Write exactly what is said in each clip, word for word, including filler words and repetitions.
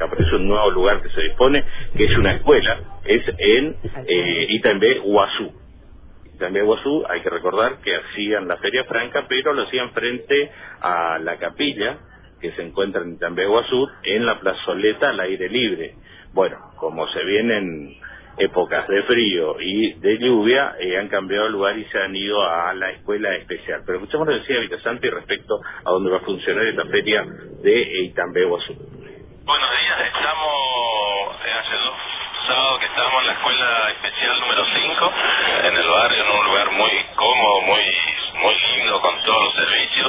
aparece un nuevo lugar que se dispone, que es una escuela, es en eh, Itambé, Guazú. Itambé, Guazú, hay que recordar que hacían la Feria Franca, pero lo hacían frente a la capilla, que se encuentra en Itambé, Guazú, en la plazoleta al aire libre. Bueno, como se vienen épocas de frío y de lluvia, eh, han cambiado el lugar y se han ido a la escuela especial. Pero escuchamos lo que decía Villasanti respecto a dónde va a funcionar esta feria de Itambé, Guazú. Buenos días, estamos eh, hace dos sábados que estamos en la escuela especial número cinco, en el barrio, en un lugar muy cómodo, muy, muy lindo, con todos los servicios,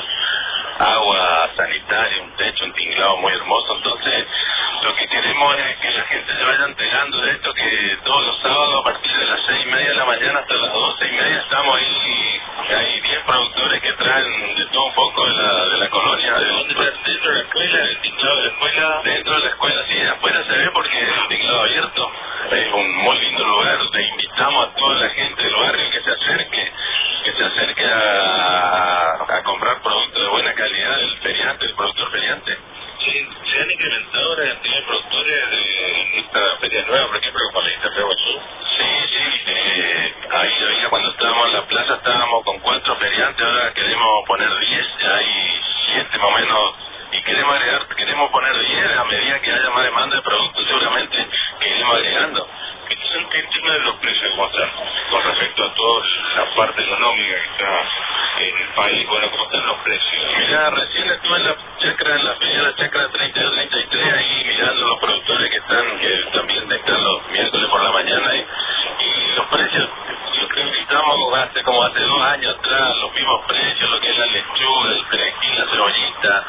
agua sanitaria, un techo, un tinglado muy hermoso. Entonces, lo que queremos es que la gente se vaya enterando de esto, que todos los sábados a partir de las seis y media de la mañana hasta las doce y media estamos ahí, hay diez productores que traen de todo un poco de la, de la colonia. ¿De dónde? Dentro de la escuela, el tinglado de la escuela. Dentro de la escuela, sí, afuera se ve porque es un tinglado abierto, es un muy lindo lugar. Le invitamos a toda la gente del barrio que se acerque, que se acerque a, a comprar productos de buena calidad del feriante, del productor feriante. Sí, se han incrementado la cantidad de productores de esta feria nueva, por ejemplo, como la Itambé, Guazú. Sí, sí, eh, ahí había, cuando estábamos en la plaza estábamos con cuatro feriantes, ahora queremos poner diez, ya hay siete más o menos, y queremos agregar, queremos poner diez a medida que haya más demanda de productos, seguramente que iremos agregando. ¿Qué tema de los precios, cómo están con respecto a toda la parte económica que está en el país? Bueno, ¿cómo están los precios? Mira, recién estuve en la chacra, en la feria de la chacra treinta y dos treinta y tres, ahí mirando los productores que están, que también están los miércoles por la mañana, y, y los precios, yo creo que estamos hace como hace dos años atrás, los mismos precios, lo que es la lechuga, el perejil, la cebollita,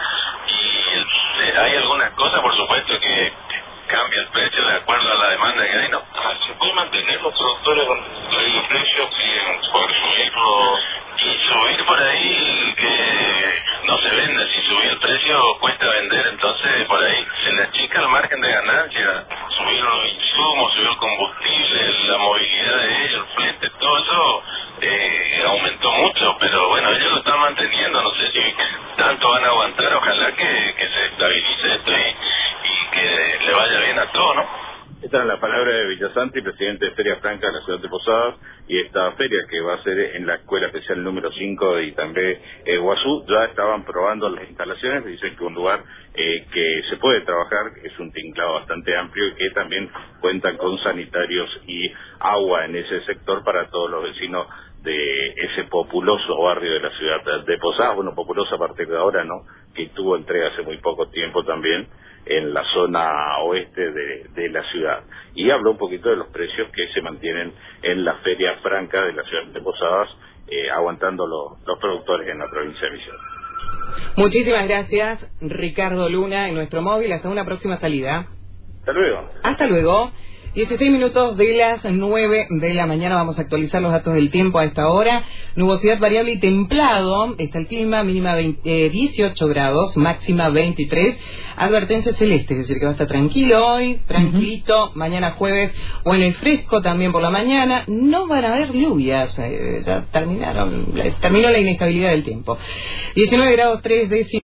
y el, hay algunas cosas, por supuesto, que cambia el precio de acuerdo a la demanda que hay, ¿no? ¿Se puede mantener los productores con los precios y poder subirlo? Y subir por ahí que no se vende, si subir el precio cuesta vender, entonces por ahí se le achica el margen de ganancia, subir los insumos, subir el combustible, la movilidad de ellos, el flete, todo eso eh, aumentó mucho, pero bueno, ellos lo están manteniendo, no sé si tanto van a aguantar, ojalá que, que se estabilice esto y, y que le vaya bien a todo, ¿no? Esta es la palabra de Villasanti, presidente de Feria Franca de la ciudad de Posadas, y esta feria que va a ser en la escuela especial número cinco de Itambé, eh, Guazú. Ya estaban probando las instalaciones, dicen que un lugar eh, que se puede trabajar, es un tinglado bastante amplio y que también cuentan con sanitarios y agua en ese sector para todos los vecinos de ese populoso barrio de la ciudad de Posadas, bueno, populoso a partir de ahora, ¿no?, que tuvo entrega hace muy poco tiempo también en la zona oeste de, de la ciudad. Y habló un poquito de los precios que se mantienen en la Feria Franca de la ciudad de Posadas, eh, aguantando los, los productores en la provincia de Misiones. Muchísimas gracias, Ricardo Luna, en nuestro móvil. Hasta una próxima salida. Hasta luego. Hasta luego. dieciséis minutos de las nueve de la mañana. Vamos a actualizar los datos del tiempo a esta hora. Nubosidad variable y templado. Está el clima, mínima veinte, eh, dieciocho grados, máxima veintitrés. Advertencia celeste, es decir, que va a estar tranquilo hoy, tranquilito. Uh-huh. Mañana jueves, bueno y fresco también por la mañana. No van a haber lluvias. Eh, ya terminaron, terminó la inestabilidad del tiempo. diecinueve grados tres décimos.